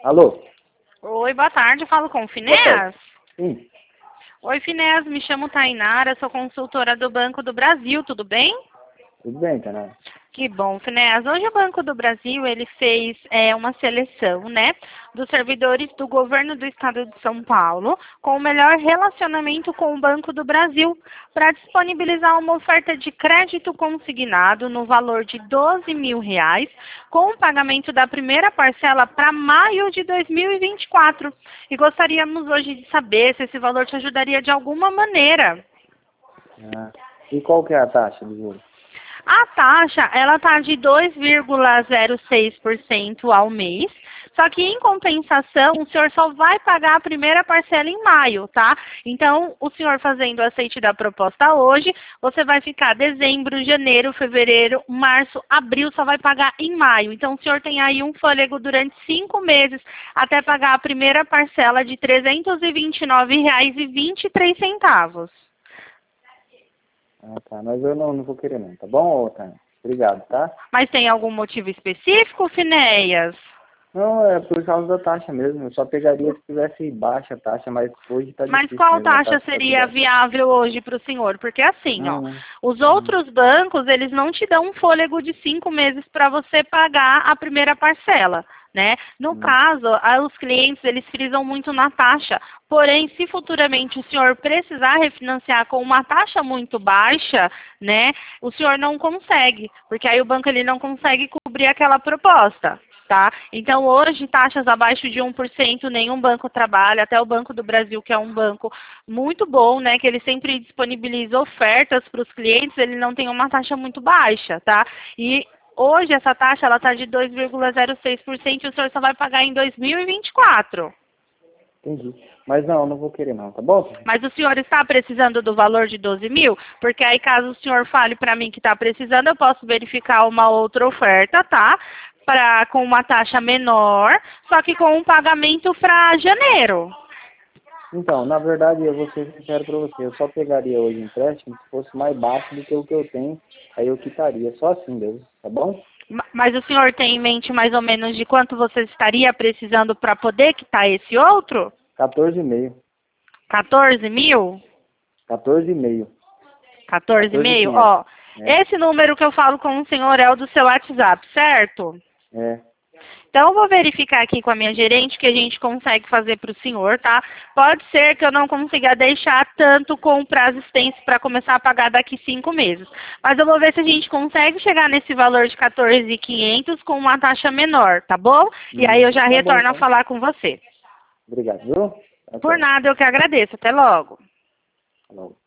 Alô? Oi, boa tarde, falo com o Boa tarde. Finéas. Sim, Oi, Finéas, me chamo Tainara, sou consultora do Banco do Brasil, tudo bem? tudo bem, Tainara? Que bom, Finéas. Hoje o Banco do Brasil, ele fez uma seleção, né, dos servidores do governo do estado de São Paulo com o melhor relacionamento com o Banco do Brasil para disponibilizar uma oferta de crédito consignado no valor de R$ 12.000 com o pagamento da primeira parcela para maio de 2024. E gostaríamos hoje de saber se esse valor te ajudaria de alguma maneira. Ah, e qual que é a taxa de juros? A taxa, ela tá de 2,06% ao mês, só que em compensação, o senhor só vai pagar a primeira parcela em maio, tá? Então, o senhor fazendo o aceite da proposta hoje, você vai ficar dezembro, janeiro, fevereiro, março, abril, só vai pagar em maio. Então, o senhor tem aí um fôlego durante 5 meses até pagar a primeira parcela de R$ 329,23. Ah, tá, mas eu não vou querer não, tá bom, Tainara? Obrigado, tá? Mas tem algum motivo específico, Finéias? Não, é por causa da taxa mesmo, eu só pegaria se tivesse baixa a taxa, mas hoje tá Mas difícil qual mesmo, a taxa taxa tá seria baixa. viável hoje para o senhor? Porque assim, ó, Não, os não. outros bancos, eles não te dão um fôlego de 5 meses para você pagar a primeira parcela, né? No Hum. caso, os clientes, eles frisam muito na taxa. Porém, se futuramente o senhor precisar refinanciar com uma taxa muito baixa, né, o senhor não consegue, porque aí o banco ele não consegue cobrir aquela proposta. Tá? Então, hoje, taxas abaixo de 1%, nenhum banco trabalha, até o Banco do Brasil, que é um banco muito bom, né, que ele sempre disponibiliza ofertas para os clientes, ele não tem uma taxa muito baixa, tá? E hoje, essa taxa, ela está de 2,06% e o senhor só vai pagar em 2024. Entendi. Mas não vou querer não, tá bom? Mas o senhor está precisando do valor de 12 mil? Porque aí, caso o senhor fale para mim que está precisando, eu posso verificar uma outra oferta, tá? Com uma taxa menor, só que com um pagamento para janeiro. Então, na verdade, eu vou ser sincero pra você, eu só pegaria hoje empréstimo se fosse mais baixo do que o que eu tenho, aí eu quitaria, só assim mesmo, tá bom? Mas o senhor tem em mente mais ou menos de quanto você estaria precisando para poder quitar esse outro? 14,5. 14 mil? 14,5. 14,5? 14.500. Ó, É, esse número que eu falo com o senhor é o do seu WhatsApp, certo? é. Então, eu vou verificar aqui com a minha gerente o que a gente consegue fazer para o senhor, tá? Pode ser que eu não consiga deixar tanto com prazo extenso para começar a pagar daqui 5 meses. Mas eu vou ver se a gente consegue chegar nesse valor de 14.500 com uma taxa menor, tá bom? E aí eu já Tá bom, retorno a então. falar com você. Obrigado, viu? Por Até. nada, eu que agradeço. Até logo. Falou.